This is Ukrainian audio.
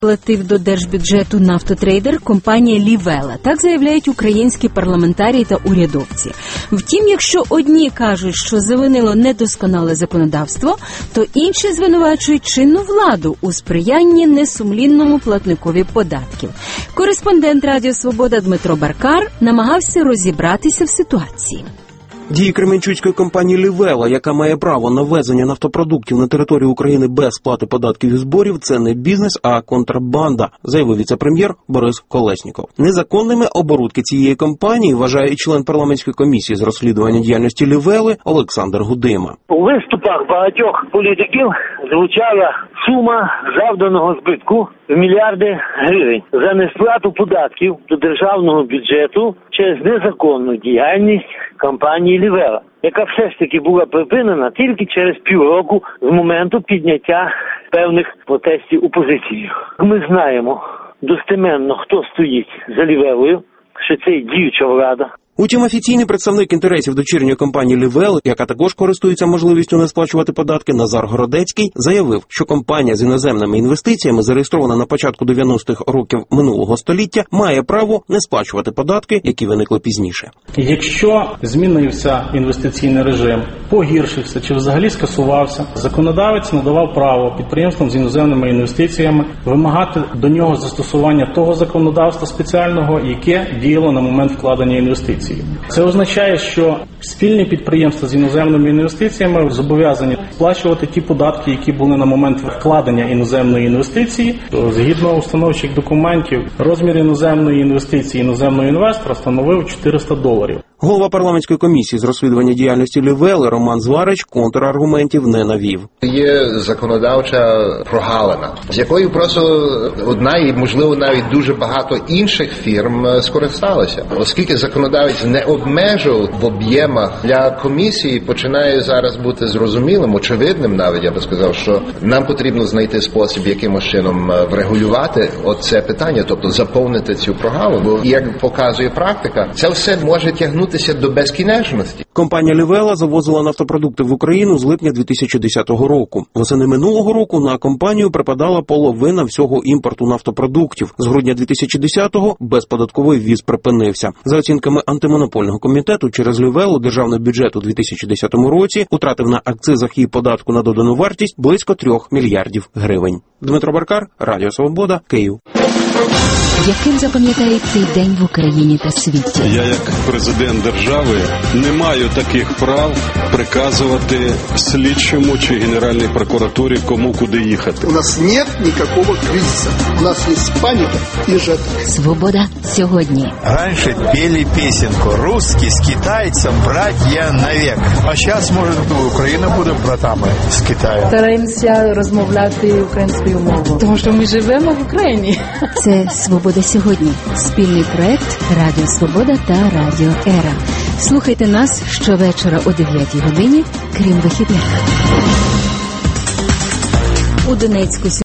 платив до держбюджету нафтотрейдер компанія «Лівела». Так заявляють українські парламентарії та урядовці. Втім, якщо одні кажуть, що завинило недосконале законодавство, то інші звинувачують чинну владу у сприянні несумлінному платникові податків. Кореспондент Радіо Свобода Дмитро Баркар намагався розібратися в ситуації. Дії кременчуцької компанії «Лівела», яка має право на ввезення нафтопродуктів на територію України без сплати податків і зборів, це не бізнес, а контрабанда, заявив віце-прем'єр Борис Колесніков. Незаконними оборудки цієї компанії вважає і член парламентської комісії з розслідування діяльності «Лівели» Олександр Гудима. У виступах багатьох політиків звучала сума завданого збитку в мільярди гривень за несплату податків до державного бюджету через незаконну діяльність компанії «Лівела», яка все ж таки була припинена тільки через півроку з моменту підняття певних протестів опозицією. Ми знаємо достеменно, хто стоїть за «Лівелою», що це діюча влада. Утім, офіційний представник інтересів дочірньої компанії «Лівел», яка також користується можливістю не сплачувати податки, Назар Городецький, заявив, що компанія з іноземними інвестиціями, зареєстрована на початку 90-х років минулого століття, має право не сплачувати податки, які виникли пізніше. Якщо змінився інвестиційний режим, погіршився чи взагалі скасувався, законодавець надавав право підприємствам з іноземними інвестиціями вимагати до нього застосування того законодавства спеціального, яке діяло на момент вкладення інвестицій. Це означає, що спільні підприємства з іноземними інвестиціями зобов'язані сплачувати ті податки, які були на момент вкладення іноземної інвестиції. Згідно установчих документів, розмір іноземної інвестиції іноземного інвестора становив $400. Голова парламентської комісії з розслідування діяльності «Лівели» Роман Зварич контраргументів не навів. Є законодавча прогалина, з якою просто одна і, можливо, навіть дуже багато інших фірм скористалися. Оскільки законодавець не обмежив в об'ємах, для комісії починає зараз бути зрозумілим, очевидним навіть, я би сказав, що нам потрібно знайти спосіб, якимось чином врегулювати оце питання, тобто заповнити цю прогалину. Бо, як показує практика, це все може тягнути до безкінечності. Компанія «Лівела» завозила нафтопродукти в Україну з липня 2010 року. Восени минулого року на компанію припадала половина всього імпорту нафтопродуктів. З грудня 2010-го безподатковий ввіз припинився. За оцінками антимонопольного комітету, через «Лівелу» державний бюджет у 2010 році утратив на акцизах і податку на додану вартість близько 3 мільярдів гривень. Дмитро Баркар, Радіо Свобода, Київ. Яким запам'ятають цей день в Україні та світі? Я, як президент держави, не маю таких прав приказувати слідчому чи Генеральній прокуратурі, кому куди їхати. У нас нет никакого кризиса. У нас есть паника и жертвы. Свобода сьогодні. Раньше пели песенку «Русский с китайцем, братья навек». А сейчас, может, Україна буде братами з Китаєм. Стараємося розмовляти українською мовою, тому що ми живемо в Україні. Це «Свобода сьогодні» – спільний проект Радіо Свобода та Радіо Ера. Слухайте нас щовечора о 9 годині, крім вихідних. У Донецьку